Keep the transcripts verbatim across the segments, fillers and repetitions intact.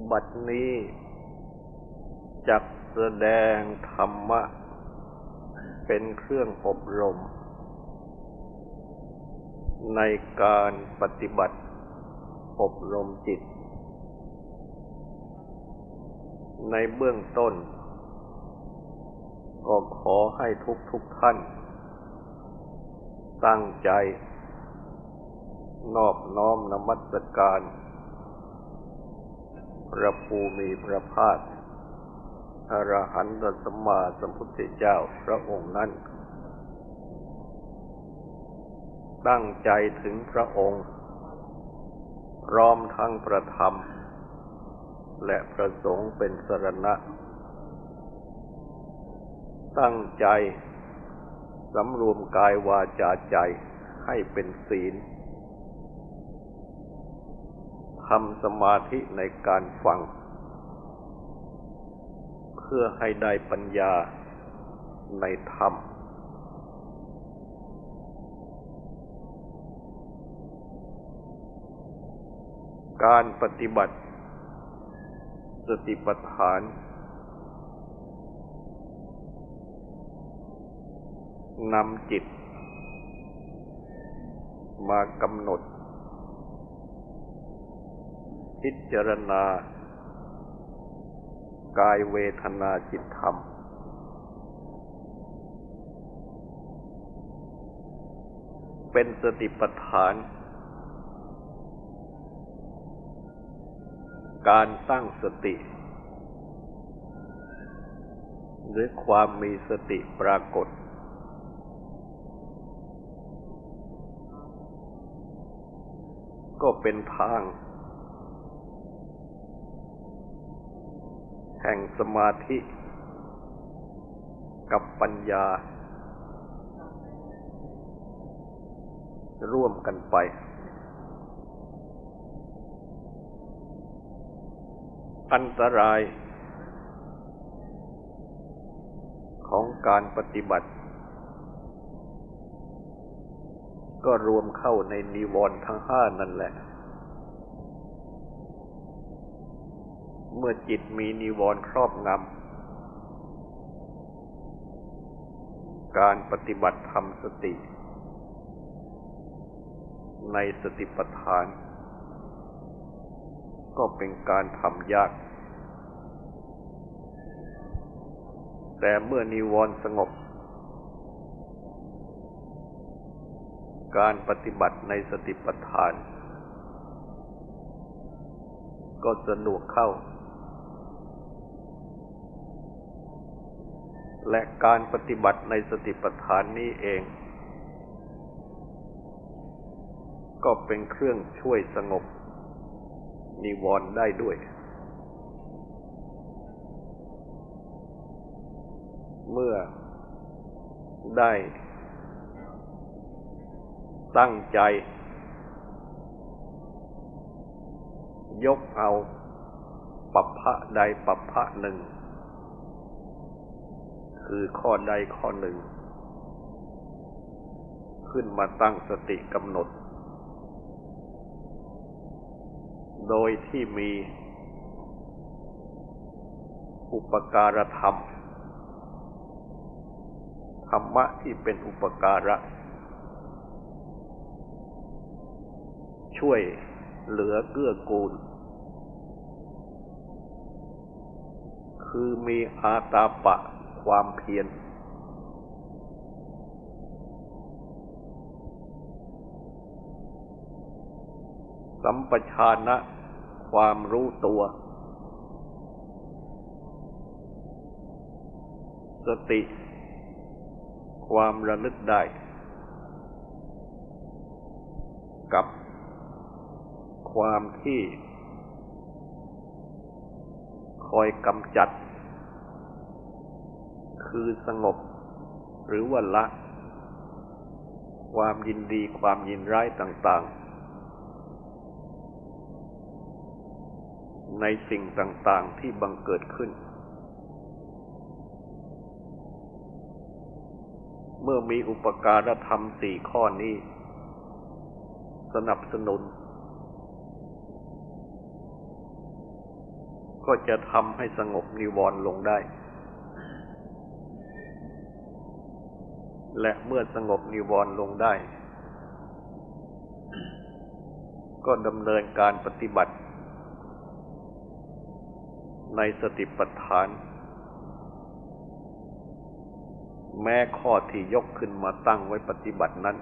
บัดนี้จักแสดงธรรมะเป็นเครื่องอบรมในการปฏิบัติอบรมจิตในเบื้องต้นก็ขอให้ทุกทุกท่านตั้งใจนอบน้อมนมัสการพระภูมิพระภาคอรหันตสัมมาสัมพุทธเจ้าพระองค์นั้นตั้งใจถึงพระองค์พร้อมทั้งพระธรรมและพระสงฆ์เป็นสรณะตั้งใจสำรวมกายวาจาใจให้เป็นศีลทำสมาธิในการฟังเพื่อให้ได้ปัญญาในธรรมการปฏิบัติสติปัฏฐานนำจิตมากำหนดพิจารณากายเวทนาจิตธรรมเป็นสติปัฏฐานการตั้งสติหรือความมีสติปรากฏก็เป็นทางแห่งสมาธิกับปัญญาร่วมกันไปอันตรายของการปฏิบัติก็รวมเข้าในนิวรณ์ทั้งห้านั่นแหละเมื่อจิตมีนิวรณ์ครอบงำการปฏิบัติธรรมสติในสติปัฏฐานก็เป็นการทำยากแต่เมื่อนิวรณ์สงบการปฏิบัติในสติปัฏฐานก็สะดวกเข้าและการปฏิบัติในสติปัฏฐานนี้เองก็เป็นเครื่องช่วยสงบนิวรณ์ได้ด้วยเมื่อได้ตั้งใจยกเอาปัปพะใดปัปพะหนึ่งคือข้อใดข้อหนึ่งขึ้นมาตั้งสติกำหนดโดยที่มีอุปการธรรมธรรมะที่เป็นอุปการะช่วยเหลือเกื้อกูลคือมีอาตาปะความเพียรสัมปชานะความรู้ตัวสติความระลึกได้กับความที่คอยกำจัดคือสงบหรือว่าละความยินดีความยินร้ายต่างๆในสิ่งต่างๆที่บังเกิดขึ้นเมื่อมีอุปการธรรมสี่ข้อนี้สนับสนุนก็จะทำให้สงบนิวรณ์ลงได้และเมื่อสงบนิวรณ์ลงได้ก็ดำเนินการปฏิบัติในสติปัฏฐานแม้ข้อที่ยกขึ้นมาตั้งไว้ปฏิบัตินั้น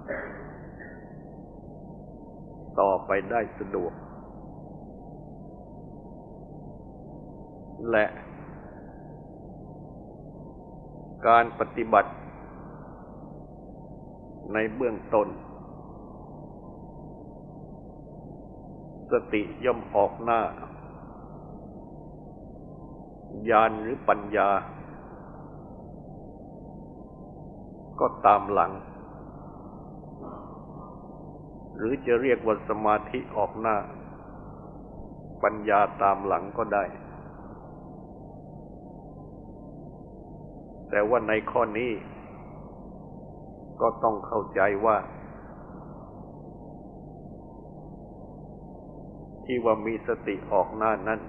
ต่อไปได้สะดวกและการปฏิบัติในเบื้องต้นสติย่อมออกหน้าญาณหรือปัญญาก็ตามหลังหรือจะเรียกว่าสมาธิออกหน้าปัญญาตามหลังก็ได้แต่ว่าในข้อนี้ก็ต้องเข้าใจว่าที่ว่ามีสติออกหน้านั้น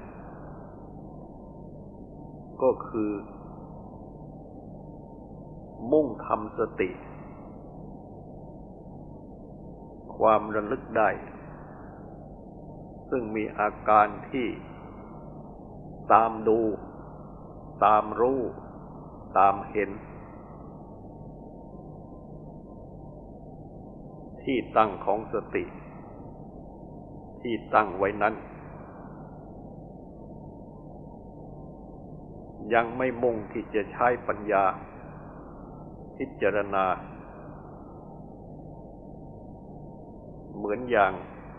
ก็คือมุ่งทำสติความระลึกได้ซึ่งมีอาการที่ตามดูตามรู้ตามเห็นที่ตั้งของสติที่ตั้งไว้นั้นยังไม่มุ่งที่จะใช้ปัญญาพิจารณาเหมือนอย่าง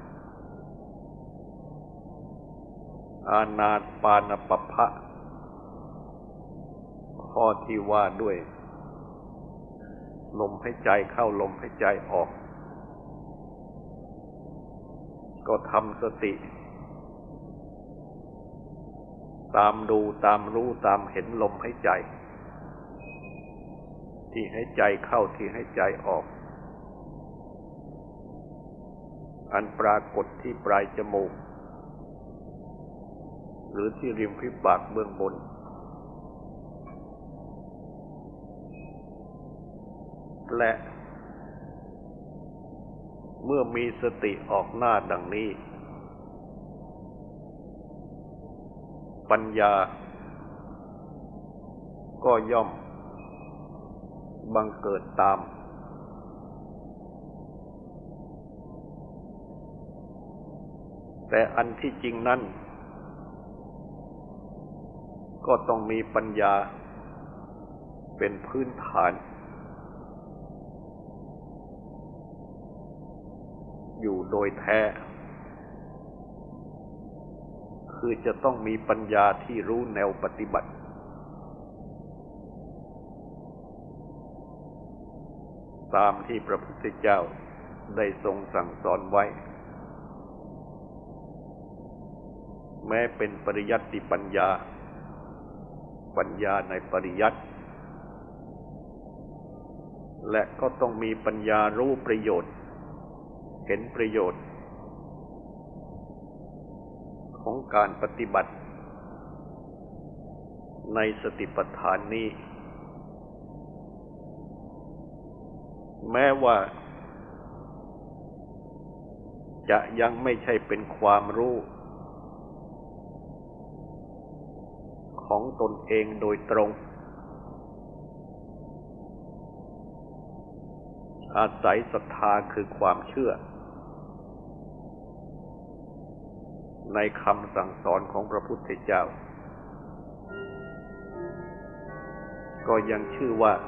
อานาปานปัปพะข้อที่ว่าด้วยลมหายใจเข้าลมหายใจออกก็ทำสติตามดูตามรู้ตามเห็นลมหายใจที่หายใจเข้าที่หายใจออกอันปรากฏที่ปลายจมูกหรือที่ริมฝีปากเบื้องบนและเมื่อมีสติออกหน้าดังนี้ปัญญาก็ย่อมบังเกิดตามแต่อันที่จริงนั้นก็ต้องมีปัญญาเป็นพื้นฐานอยู่โดยแท้คือจะต้องมีปัญญาที่รู้แนวปฏิบัติตามที่พระพุทธเจ้าได้ทรงสั่งสอนไว้แม้เป็นปริยัติปัญญาปัญญาในปริยัติและก็ต้องมีปัญญารู้ประโยชน์เห็นประโยชน์ของการปฏิบัติในสติปัฏฐานนี้แม้ว่าจะยังไม่ใช่เป็นความรู้ของตนเองโดยตรงอาศัยศรัทธาคือความเชื่อในคำสั่งสอนของพระพุทธเจ้าก็ยังชื่อว่า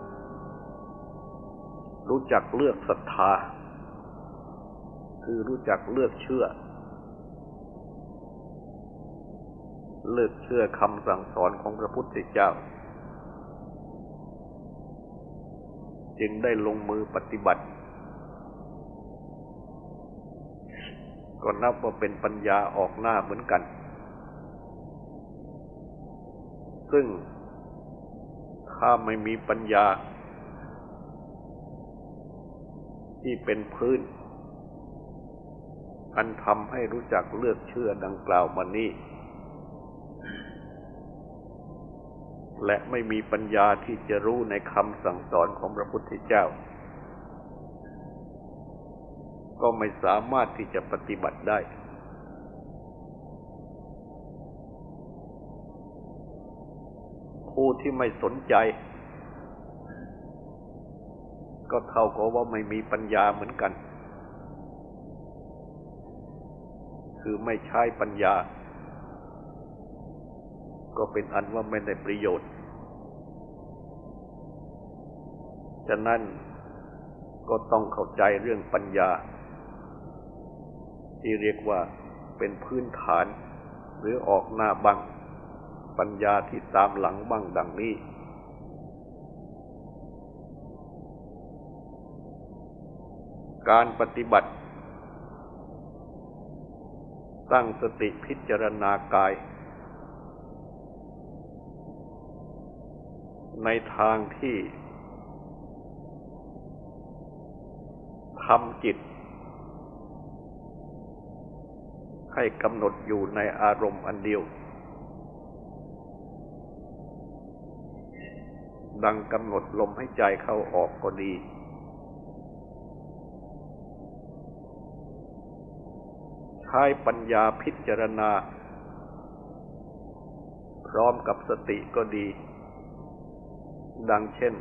รู้จักเลือกศรัทธาคือรู้จักเลือกเชื่อเลือกเชื่อคำสั่งสอนของพระพุทธเจ้าจึงได้ลงมือปฏิบัติก็นับว่าเป็นปัญญาออกหน้าเหมือนกันซึ่งถ้าไม่มีปัญญาที่เป็นพื้นอันทำให้รู้จักเลือกเชื่อดังกล่าวมานี้และไม่มีปัญญาที่จะรู้ในคำสั่งสอนของพระพุทธเจ้าก็ไม่สามารถที่จะปฏิบัติได้ผู้ที่ไม่สนใจก็เท่ากับว่าไม่มีปัญญาเหมือนกันคือไม่ใช้ปัญญาก็เป็นอันว่าไม่ได้ประโยชน์ฉะนั้นก็ต้องเข้าใจเรื่องปัญญาที่เรียกว่าเป็นพื้นฐานหรือออกหน้าบังปัญญาที่ตามหลังบังดังนี้การปฏิบัติตั้งสติพิจารณากายในทางที่ทำจิตให้กำหนดอยู่ในอารมณ์อันเดียวดังกำหนดลมให้ใจเข้าออกก็ดีใช้ปัญญาพิจารณาพร้อมกับสติก็ดีดังเช่น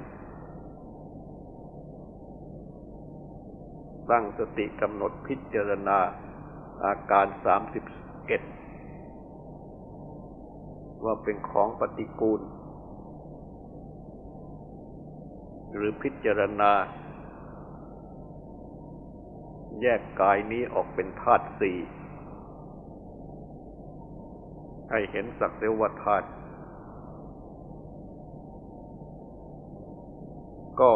ตั้งสติกำหนดพิจารณาอาการสามสิบเอ็ดว่าเป็นของปฏิกูลหรือพิจารณาแยกกายนี้ออกเป็นธาตุสี่ให้เห็นสักแต่ว่าธาตุก็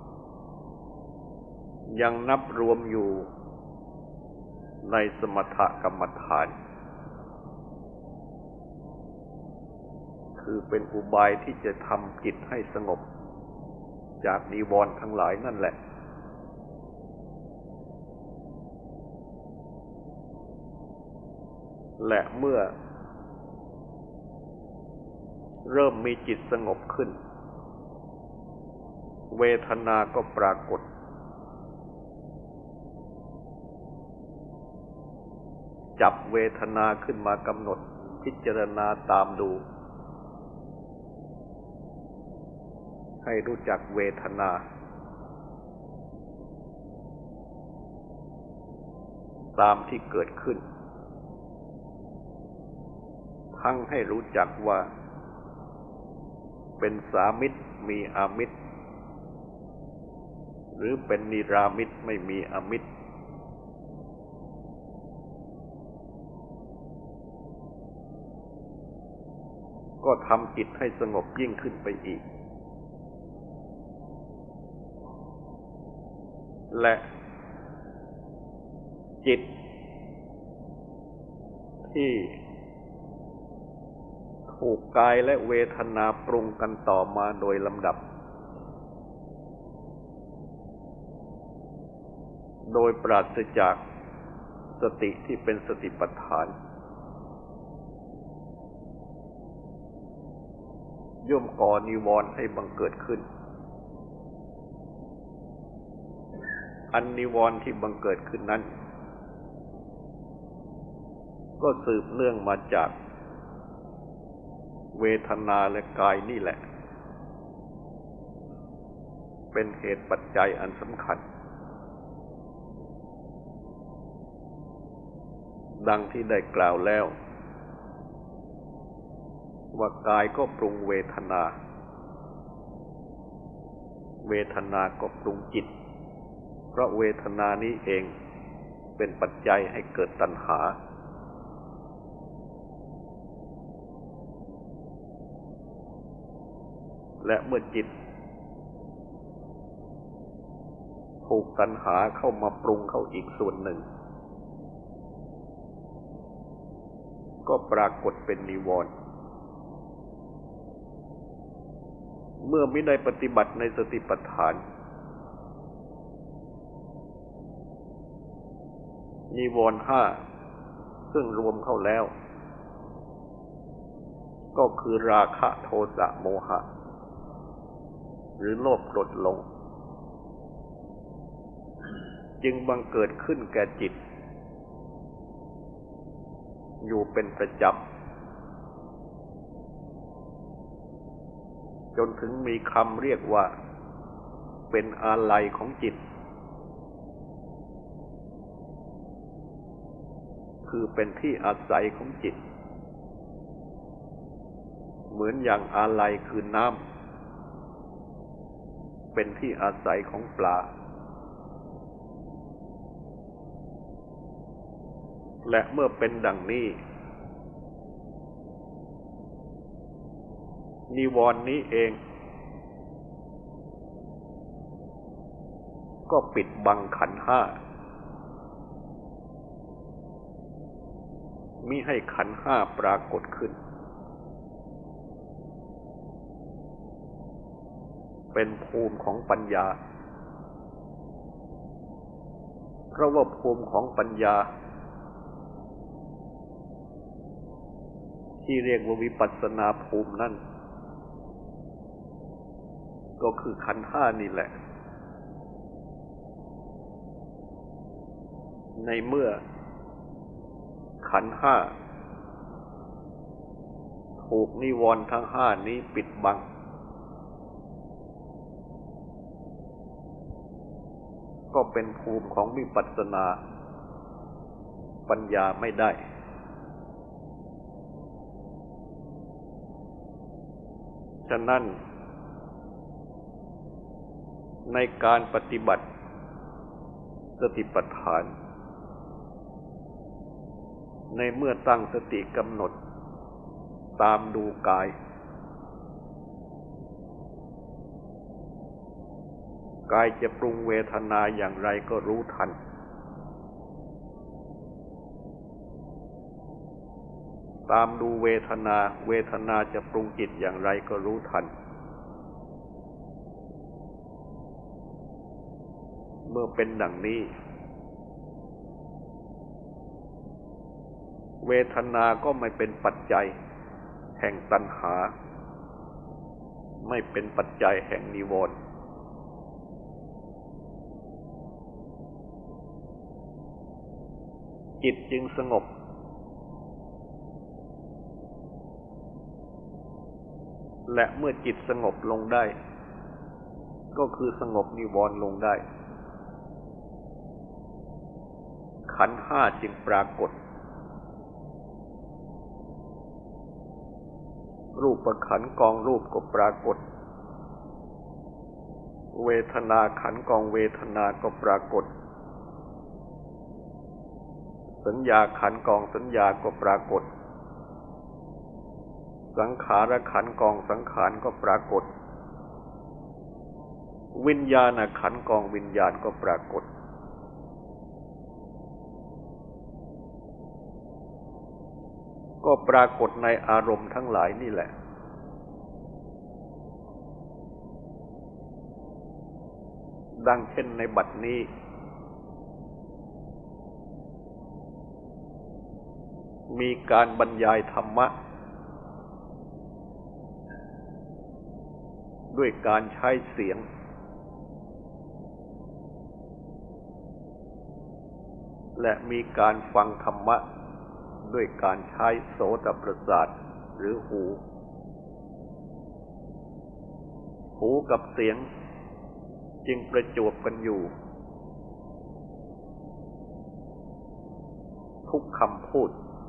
ยังนับรวมอยู่ในสมถกรรมฐานคือเป็นอุบายที่จะทำจิตให้สงบจากนิวรณ์ทั้งหลายนั่นแหละและเมื่อเริ่มมีจิตสงบขึ้นเวทนาก็ปรากฏจับเวทนาขึ้นมากำหนดพิจารณาตามดูให้รู้จักเวทนาตามที่เกิดขึ้นทั้งให้รู้จักว่าเป็นสามิตรมีอามิตรหรือเป็นนิรามิตรไม่มีอามิตรก็ทำจิตให้สงบยิ่งขึ้นไปอีกและจิตที่ถูกกายและเวทนาปรุงกันต่อมาโดยลำดับโดยปราศจากสติที่เป็นสติปัฏฐานย่อมก่อนิวรณ์ให้บังเกิดขึ้นอันนิวรณ์ที่บังเกิดขึ้นนั้นก็สืบเนื่องมาจากเวทนาและกายนี่แหละเป็นเหตุปัจจัยอันสำคัญดังที่ได้กล่าวแล้วว่ากายก็ปรุงเวทนาเวทนาก็ปรุงจิตเพราะเวทนานี้เองเป็นปัจจัยให้เกิดตัณหาและเมื่อจิตถูกตัณหาเข้ามาปรุงเข้าอีกส่วนหนึ่งก็ปรากฏเป็นนิวรณ์เมื่อไม่ได้ปฏิบัติในสติปัฏฐานนิวรณ์ห้าซึ่งรวมเข้าแล้วก็คือราคะโทสะโมหะหรือโลภโกรธหลงจึงบังเกิดขึ้นแก่จิตอยู่เป็นประจำจนถึงมีคำเรียกว่าเป็นอาลัยของจิตคือเป็นที่อาศัยของจิตเหมือนอย่างอาลัยคือน้ำเป็นที่อาศัยของปลาและเมื่อเป็นดังนี้นิวรณ์นี้เองก็ปิดบังขันธ์ห้ามิให้ขันธ์ห้าปรากฏขึ้นเป็นภูมิของปัญญาเพราะว่าภูมิของปัญญาที่เรียกว่าวิปัสสนาภูมินั่นก็คือขันธ์ห้านี่แหละในเมื่อขันธ์ห้าถูกนิวรณ์ทั้งห้านี้ปิดบังก็เป็นภูมิของวิปัสสนาปัญญาไม่ได้ฉะนั้นในการปฏิบัติสติปัฏฐานในเมื่อตั้งสติกำหนดตามดูกายกายจะปรุงเวทนาอย่างไรก็รู้ทันตามดูเวทนาเวทนาจะปรุงจิตอย่างไรก็รู้ทันเมื่อเป็นดังนี้เวทนาก็ไม่เป็นปัจจัยแห่งตัณหาไม่เป็นปัจจัยแห่งนิวรณ์จิตจึงสงบและเมื่อจิตสงบลงได้ก็คือสงบนิวรณ์ลงได้ขันธ์ห้าจึงปรากฏรูปขันธ์กองรูปก็ปรากฏเวทนาขันธ์กองเวทนาก็ปรากฏสัญญาขันธ์กองสัญญาก็ปรากฏสังขารขันธ์กองสังขารก็ปรากฏวิญญาณขันธ์กองวิญญาณก็ปรากฏก็ปรากฏในอารมณ์ทั้งหลายนี่แหละดังเช่นในบัดนี้มีการบรรยายธรรมะด้วยการใช้เสียงและมีการฟังธรรมะด้วยการใช้โสตประสาทหรือหูหูกับเสียงจึงประจวบกันอยู่ทุกคำพูด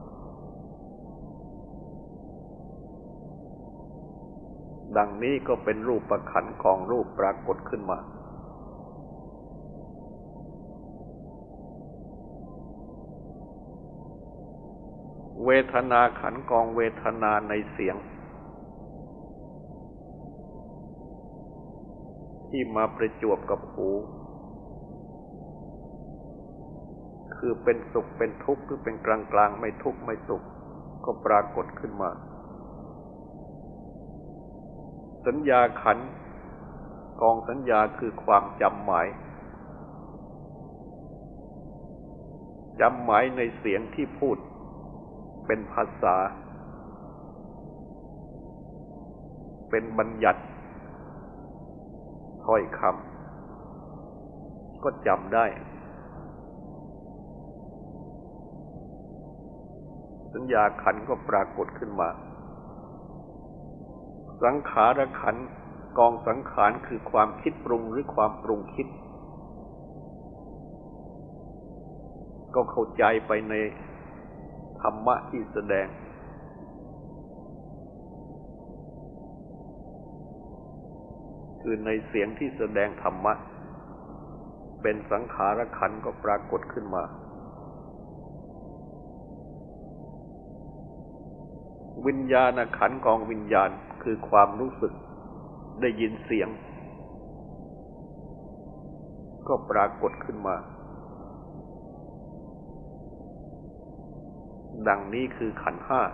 ดังนี้ก็เป็นรูปขันธ์ของรูปปรากฏขึ้นมาเวทนาขันธ์กองเวทนาในเสียงที่มาประจวบกับหูคือเป็นสุขเป็นทุกข์หรือเป็นกลางกลางไม่ทุกข์ไม่สุขก็ปรากฏขึ้นมาสัญญาขันธ์กองสัญญาคือความจำหมายจำหมายในเสียงที่พูดเป็นภาษาเป็นบัญญัติถ้อยคำก็จำได้สัญญาขันธ์ก็ปรากฏขึ้นมาสังขารขันธ์กองสังขารคือความคิดปรุงหรือความปรุงคิดก็เข้าใจไปในธรรมะที่แสดงคือในเสียงที่แสดงธรรมะเป็นสังขารขันธ์ก็ปรากฏขึ้นมาวิญญาณขันธ์กองวิญญาณคือความรู้สึกได้ยินเสียงก็ปรากฏขึ้นมาดังนี้คือขันธ์ห้า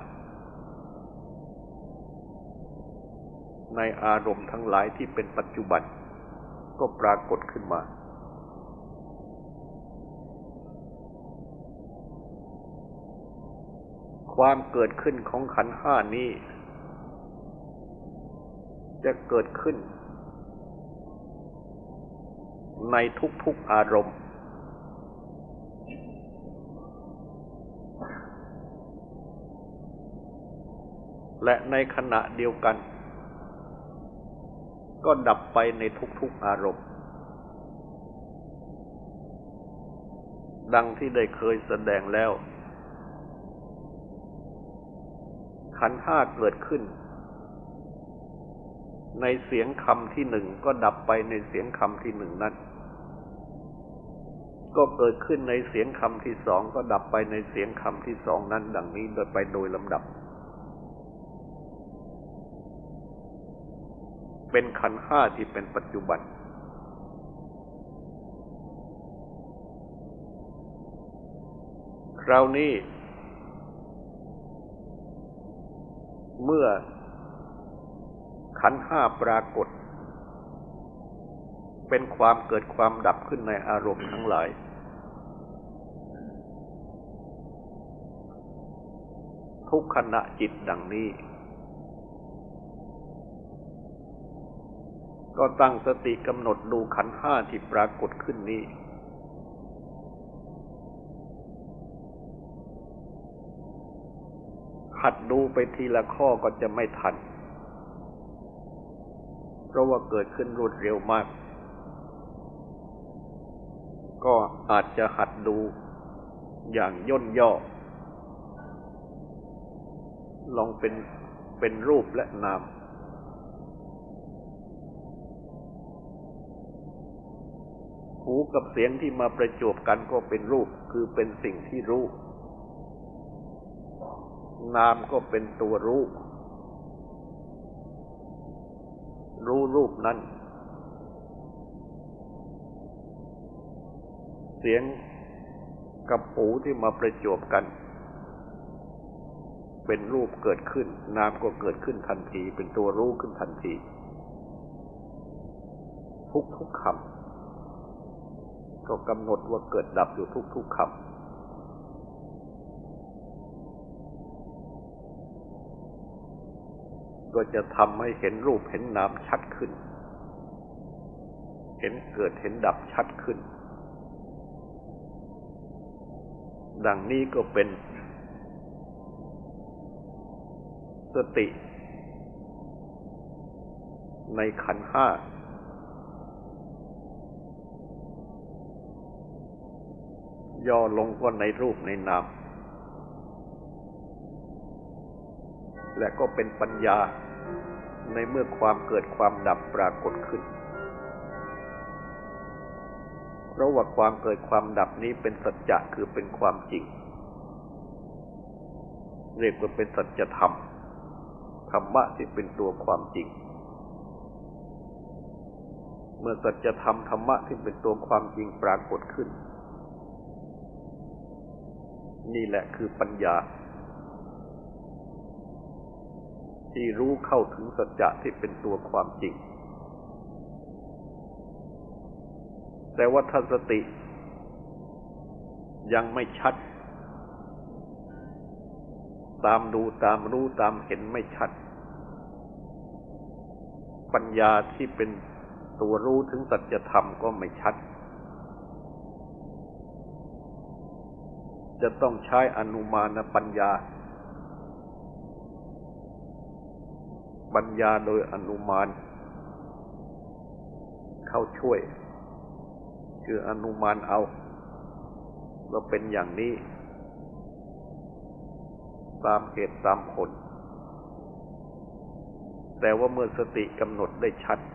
ในอารมณ์ทั้งหลายที่เป็นปัจจุบันก็ปรากฏขึ้นมาความเกิดขึ้นของขันธ์ห้านี้จะเกิดขึ้นในทุกๆอารมณ์และในขณะเดียวกันก็ดับไปในทุกๆอารมณ์ดังที่ได้เคยแสดงแล้วขันธ์ห้าเกิดขึ้นในเสียงคำที่หนึ่งก็ดับไปในเสียงคำที่หนึ่งนั้นก็เกิดขึ้นในเสียงคำที่สองก็ดับไปในเสียงคำที่สองนั้นดังนี้โดยไปโดยลำดับเป็นขันธ์ห้าที่เป็นปัจจุบันคราวนี้เมื่อขันธ์ห้าปรากฏเป็นความเกิดความดับขึ้นในอารมณ์ทั้งหลายทุกขณะจิตดังนี้ก็ตั้งสติกำหนดดูขันธ์ห้าที่ปรากฏขึ้นนี้หัดดูไปทีละข้อก็จะไม่ทันเพราะว่าเกิดขึ้นรวดเร็วมากก็อาจจะหัดดูอย่างย่นย่อลองเป็นเป็นรูปและนามหูกับเสียงที่มาประจวบกันก็เป็นรูปคือเป็นสิ่งที่รู้นามก็เป็นตัวรู้รู้รูปนั้นเสียงกับหูที่มาประจวบกันเป็นรูปเกิดขึ้นนามก็เกิดขึ้นทันทีเป็นตัวรู้ขึ้นทันทีทุกๆคำก็กำหนดว่าเกิดดับอยู่ทุกๆคำก็จะทำให้เห็นรูปเห็นนามชัดขึ้นเห็นเกิดเห็นดับชัดขึ้นดังนี้ก็เป็นสติในขันธ์ห้าย่อลงก็ในรูปในนามและก็เป็นปัญญาในเมื่อความเกิดความดับปรากฏขึ้นเพราะว่าความเกิดความดับนี้เป็นสัจจะคือเป็นความจริงเรียกว่าเป็นสัจธรรมธรรมะที่เป็นตัวความจริงเมื่อสัจธรรมธรรมะที่เป็นตัวความจริงปรากฏขึ้นนี่แหละคือปัญญาที่รู้เข้าถึงสัจจะที่เป็นตัวความจริงแต่ว่าถ้าสติยังไม่ชัดตามดูตามรู้ตามเห็นไม่ชัดปัญญาที่เป็นตัวรู้ถึงสัจธรรมก็ไม่ชัดจะต้องใช้อนุมานปัญญาปัญญาโดยอนุมานเข้าช่วยคืออนุมานเอาว่าเป็นอย่างนี้ตามเหตุตามผลแต่ว่าเมื่อสติกำหนดได้ชัด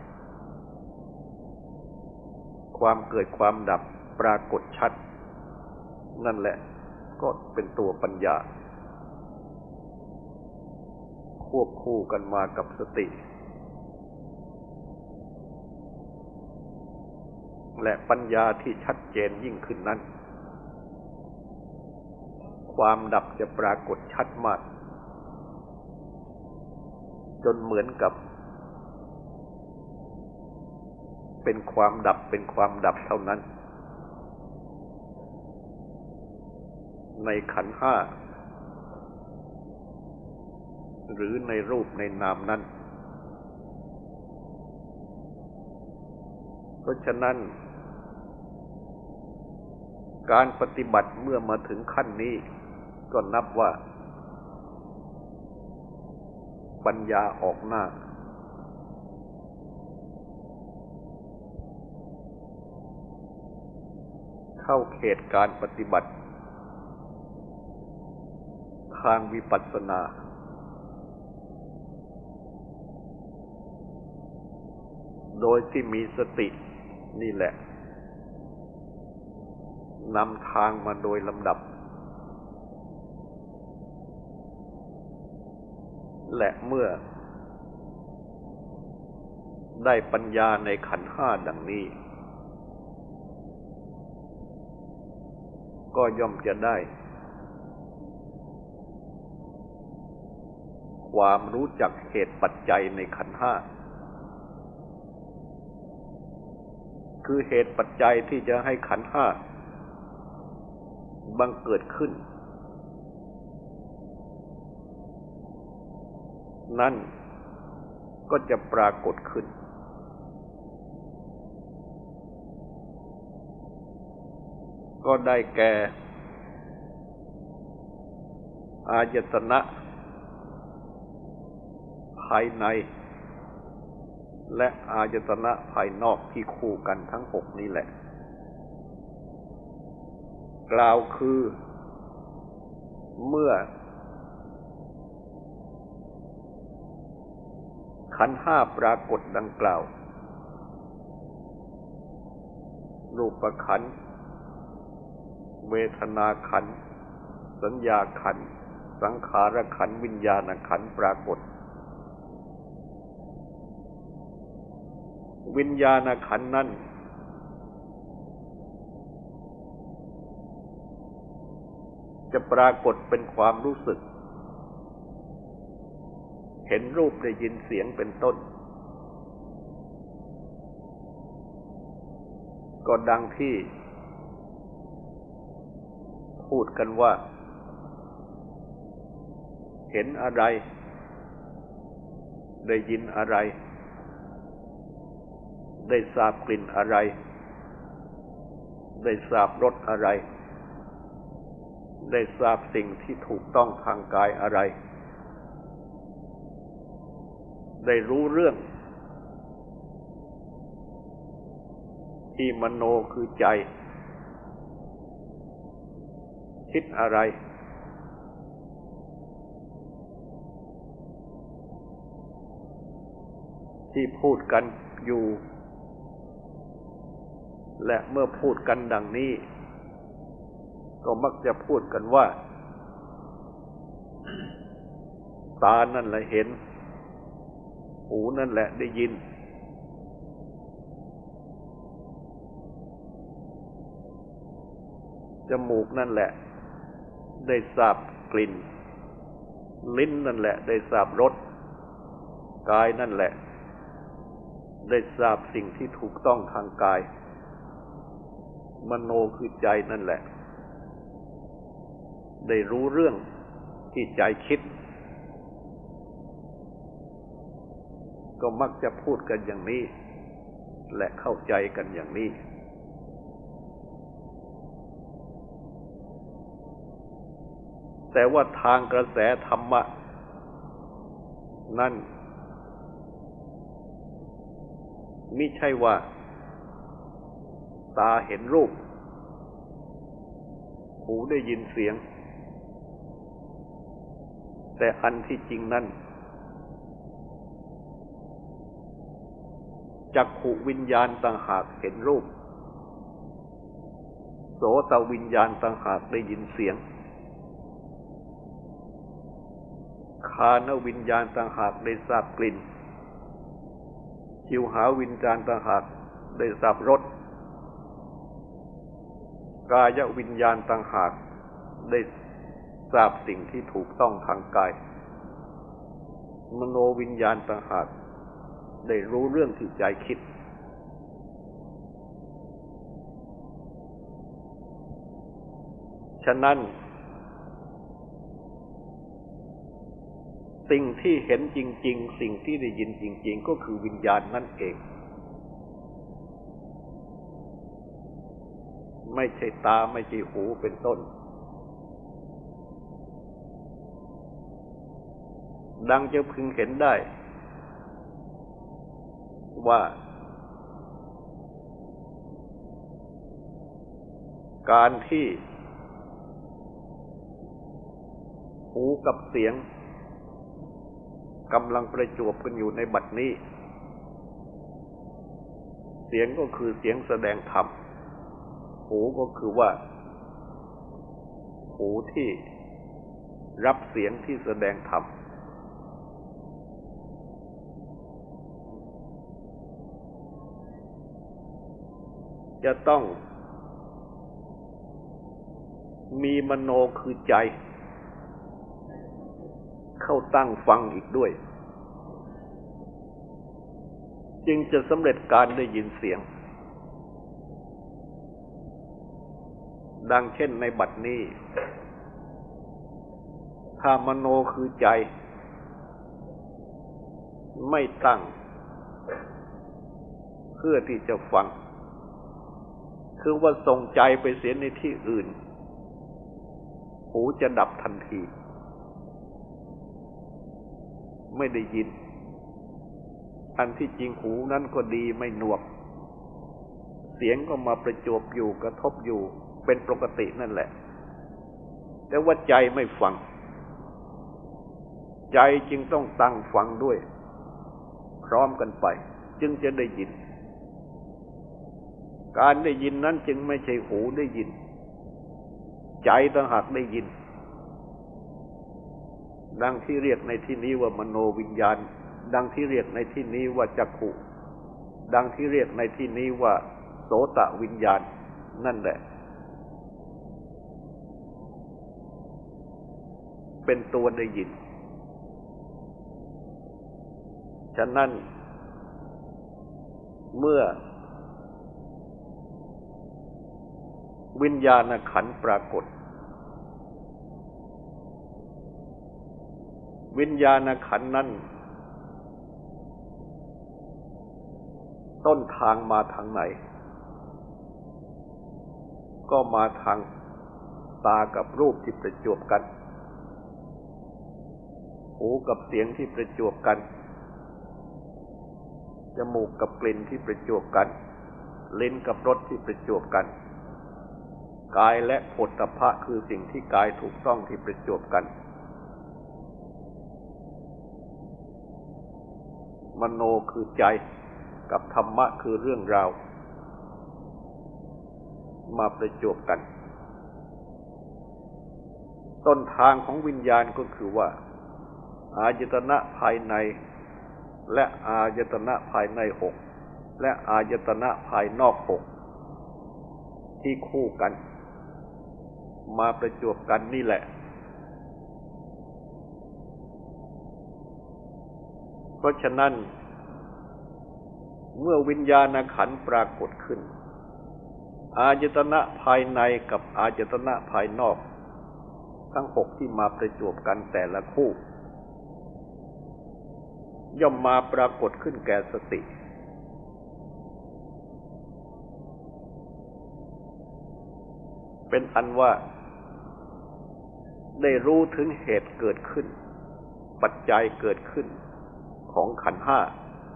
ความเกิดความดับปรากฏชัดนั่นแหละก็เป็นตัวปัญญาควบคู่กันมากับสติและปัญญาที่ชัดเจนยิ่งขึ้นนั้นความดับจะปรากฏชัดมากจนเหมือนกับเป็นความดับเป็นความดับเท่านั้นในขันธ์ห้าหรือในรูปในนามนั้นเพราะฉะนั้นการปฏิบัติเมื่อมาถึงขั้นนี้ก็นับว่าปัญญาออกหน้าเข้าเขตการปฏิบัติทางวิปัสสนาโดยที่มีสตินี่แหละนำทางมาโดยลำดับและเมื่อได้ปัญญาในขันธ์ห้าดังนี้ก็ย่อมจะได้ความรู้จักเหตุปัจจัยในขันธ์ห้าคือเหตุปัจจัยที่จะให้ขันธ์ห้าบังเกิดขึ้นนั่นก็จะปรากฏขึ้นก็ได้แก่อายตนะภายในและอายตนะภายนอกที่คู่กันทั้งหกนี้แหละกล่าวคือเมื่อขันธ์ห้าปรากฏดังกล่าวรูปขันธ์เวทนาขันธ์สัญญาขันธ์สังขารขันธ์วิญญาณขันธ์ปรากฏวิญญาณขันธ์นั้นจะปรากฏเป็นความรู้สึกเห็นรูปได้ยินเสียงเป็นต้นก็ดังที่พูดกันว่าเห็นอะไรได้ยินอะไรได้ทราบกลิ่นอะไรได้ทราบรสอะไรได้ทราบสิ่งที่ถูกต้องทางกายอะไรได้รู้เรื่องที่มโนคือใจคิดอะไรที่พูดกันอยู่และเมื่อพูดกันดังนี้ก็มักจะพูดกันว่าตานั่นแหละเห็นหูนั่นแหละได้ยินจมูกนั่นแหละได้ทราบกลิ่นลิ้นนั่นแหละได้ทราบรสกายนั่นแหละได้ทราบสิ่งที่ถูกต้องทางกายมโนคือใจนั่นแหละได้รู้เรื่องที่ใจคิดก็มักจะพูดกันอย่างนี้และเข้าใจกันอย่างนี้แต่ว่าทางกระแสธรรมะนั่นมิใช่ว่าตาเห็นรูปหูได้ยินเสียงแต่อันที่จริงนั้นจักขุวิญญาณต่างหากเห็นรูปโสตวิญญาณต่างหากได้ยินเสียงฆานวิญญาณต่างหากได้ทราบกลิ่นชิวหาวิญญาณต่างหากได้ทราบรสกายวิญญาณต่างหากได้ทราบสิ่งที่ถูกต้องทางกายมโนวิญญาณต่างหากได้รู้เรื่องที่ใจคิดฉะนั้นสิ่งที่เห็นจริงๆสิ่งที่ได้ยินจริงๆก็คือวิญญาณนั่นเองไม่ใช่ตาไม่ใช่หูเป็นต้นดังจะพึงเห็นได้ว่าการที่หูกับเสียงกำลังประจวบกันอยู่ในบัดนี้เสียงก็คือเสียงแสดงธรรมหูก็คือว่าหูที่รับเสียงที่แสดงธรรมจะต้องมีมโนคือใจเข้าตั้งฟังอีกด้วยจึงจะสำเร็จการได้ยินเสียงดังเช่นในบัดนี้ถ้ามโนคือใจไม่ตั้งเพื่อที่จะฟังคือว่าส่งใจไปเสียในที่อื่นหูจะดับทันทีไม่ได้ยินอันที่จริงหูนั้นก็ดีไม่หนวกเสียงก็มาประจวบอยู่กระทบอยู่เป็นปกตินั่นแหละแต่ว่าใจไม่ฟังใจจึงต้องตั้งฟังด้วยพร้อมกันไปจึงจะได้ยินการได้ยินนั้นจึงไม่ใช่หูได้ยินใจต่างหากได้ยินดังที่เรียกในที่นี้ว่ามโนวิญญาณดังที่เรียกในที่นี้ว่าจักขุดังที่เรียกในที่นี้ว่าโสตวิญญาณนั่นแหละเป็นตัวได้ยินฉะนั้นเมื่อวิญญาณขันธ์ปรากฏวิญญาณขันธ์นั้นต้นทางมาทางไหนก็มาทางตากับรูปที่ประจวบกันหูกับเสียงที่ประจวบกันจมูกกับกลิ่นที่ประจวบกันลิ้นกับรสที่ประจวบกันกายและโผฏฐัพพะคือสิ่งที่กายถูกต้องที่ประจวบกันมโนคือใจกับธรรมะคือเรื่องราวมาประจวบกันต้นทางของวิญญาณก็คือว่าอายตนะภายในและอายตนะภายในหกและอายตนะภายนอกหกที่คู่กันมาประจวบกันนี่แหละเพราะฉะนั้นเมื่อวิญญาณขันธ์ปรากฏขึ้นอายตนะภายในกับอายตนะภายนอกทั้งหกที่มาประจวบกันแต่ละคู่ย่อมมาปรากฏขึ้นแก่สติเป็นอันว่าได้รู้ถึงเหตุเกิดขึ้นปัจจัยเกิดขึ้นของขันธ์ห้า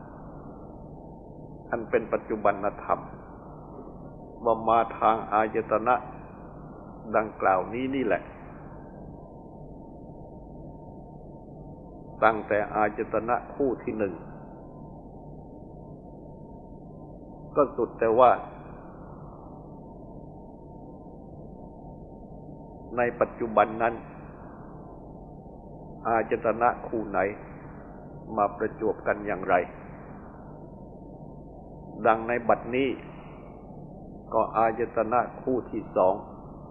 อันเป็นปัจจุบันธรรมว่ามาทางอายตนะดังกล่าวนี้นี่แหละตั้งแต่อายตนะคู่ที่หนึ่งก็สุดแต่ว่าในปัจจุบันนั้นอายตนะคู่ไหนมาประจวบกันอย่างไรดังในบัดนี้ก็อายตนะคู่ที่สอง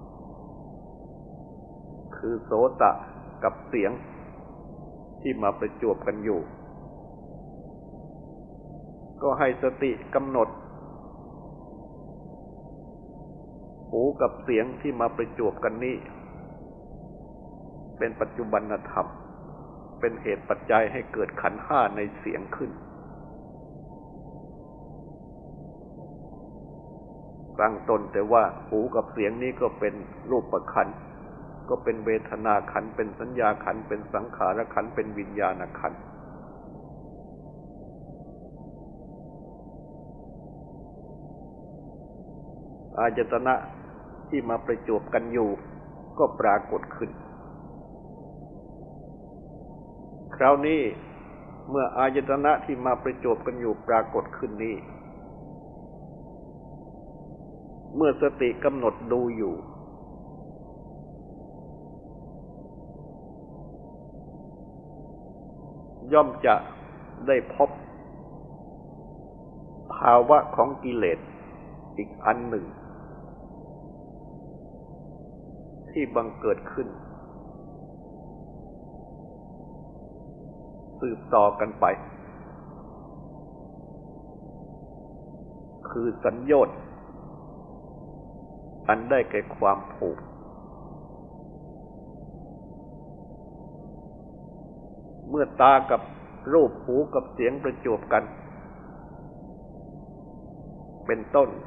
คือโสตะกับเสียงที่มาประจวบกันอยู่ก็ให้สติกำหนดหูกับเสียงที่มาประจวบกันนี้เป็นปัจจุบันธรรมเป็นเหตุปัจจัยให้เกิดขันธ์ห้าในเสียงขึ้นตั้งต้นแต่ว่าหูกับเสียงนี้ก็เป็นรูปขันธ์ก็เป็นเวทนาขันธ์เป็นสัญญาขันธ์เป็นสังขารขันธ์เป็นวิญญาณขันธ์อายตนะที่มาประจวบกันอยู่ก็ปรากฏขึ้นคราวนี้เมื่ออายตนะที่มาประจวบกันอยู่ปรากฏขึ้นนี้เมื่อสติกำหนดดูอยู่ย่อมจะได้พบภาวะของกิเลสอีกอันหนึ่งที่บังเกิดขึ้นสืบต่อกันไปคือสัญโยชน์อันได้แก่ความผูกเมื่อตากับรูปหูกับเสียงประจวบกันเป็นต้น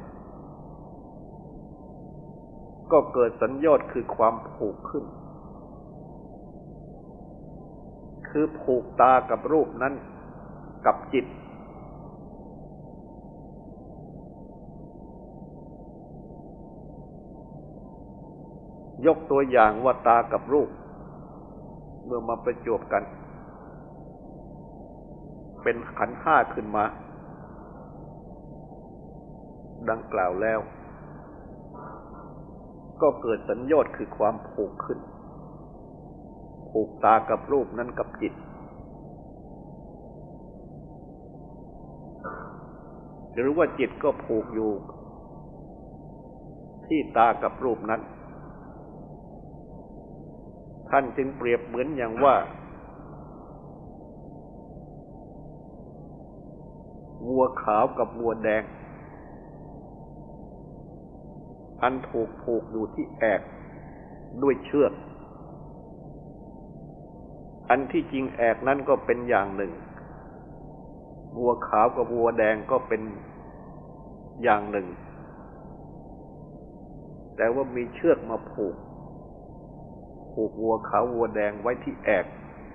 ก็เกิดสัญโยชน์คือความผูกขึ้นคือผูกตากับรูปนั้นกับจิตยกตัวอย่างว่าตากับรูปเมื่อมาประจวบกันเป็นขันธ์ห้าขึ้นมาดังกล่าวแล้วก็เกิดสัญโยชน์คือความผูกขึ้นผูกตากับรูปนั้นกับจิตหรือว่าจิตก็ผูกอยู่ที่ตากับรูปนั้นท่านจึงเปรียบเหมือนอย่างว่าวัวขาวกับวัวแดงอันถูกผูกอยู่ที่แอกด้วยเชือกอันที่จริงแอกนั้นก็เป็นอย่างหนึ่งวัวขาวกับวัวแดงก็เป็นอย่างหนึ่งแต่ว่ามีเชือกมาผูกผูกวัวขาววัวแดงไว้ที่แอก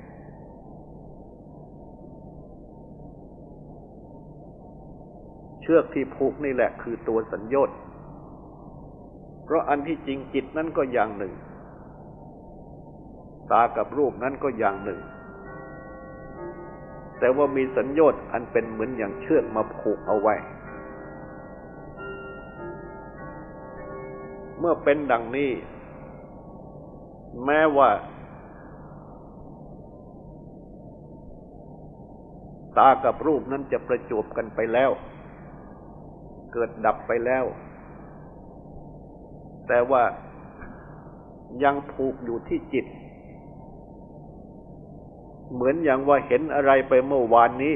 เชือกที่ผูกนี่แหละคือตัวสัญโยชน์เพราะอันที่จริงจิตนั้นก็อย่างหนึ่งตากับรูปนั้นก็อย่างหนึ่งแต่ว่ามีสัญโยชน์อันเป็นเหมือนอย่างเชือกมาผูกเอาไว้เมื่อเป็นดังนี้แม้ว่าตากับรูปนั้นจะประจวบกันไปแล้วเกิดดับไปแล้วแต่ว่ายังผูกอยู่ที่จิตเหมือนอย่างว่าเห็นอะไรไปเมื่อวานนี้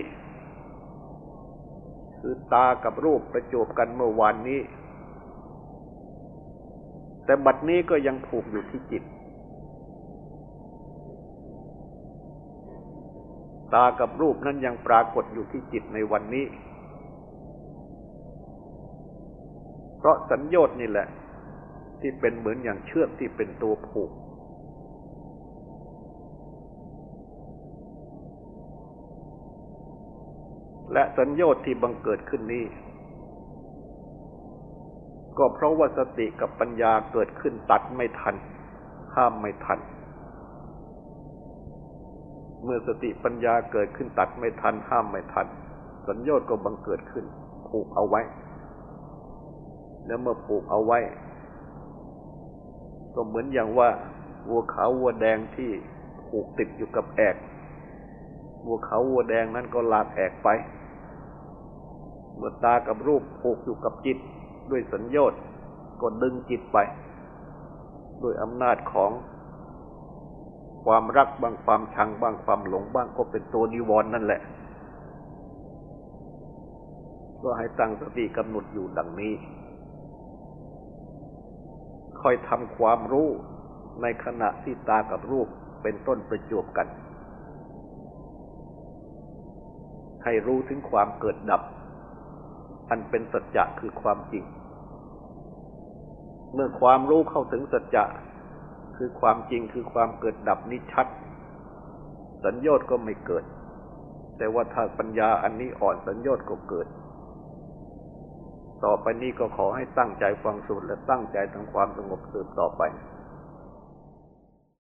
คือตากับรูปประจวบกันเมื่อวานนี้แต่บัดนี้ก็ยังผูกอยู่ที่จิตตากับรูปนั้นยังปรากฏอยู่ที่จิตในวันนี้เพราะสัญโยชน์นี่แหละที่เป็นเหมือนอย่างเชือกที่เป็นตัวผูกและสัญโยชน์ที่บังเกิดขึ้นนี้ก็เพราะว่าสติกับปัญญาเกิดขึ้นตัดไม่ทันห้ามไม่ทันเมื่อสติปัญญาเกิดขึ้นตัดไม่ทันห้ามไม่ทันสัญโยชน์ก็บังเกิดขึ้นผูกเอาไว้แล้วเมื่อผูกเอาไว้ก็เหมือนอย่างว่าวัวขาววัวแดงที่ผูกติดอยู่กับแอกวัวขาววัวแดงนั้นก็ลากแอกไปเมื่อตากับรูปผูกอยู่กับจิตด้วยสัญโยชน์ก็ดึงจิตไปด้วยอำนาจของความรักบ้างความชังบ้างความหลงบ้างก็เป็นตัวนิวรณ์นั่นแหละก็ให้ตั้งสติกำหนดอยู่ดังนี้ค่อยทำความรู้ในขณะที่ตากับรูปเป็นต้นประจวบกันให้รู้ถึงความเกิดดับอันเป็นสัจจะคือความจริงเมื่อความรู้เข้าถึงสัจจะคือความจริงคือความเกิดดับนี้ชัดสัญโยชน์ก็ไม่เกิดแต่ว่าถ้าปัญญาอันนี้อ่อนสัญโยชน์ก็เกิดต่อไปนี้ก็ขอให้ตั้งใจฟังสูตรและตั้งใจทำความสงบสืบต่อไป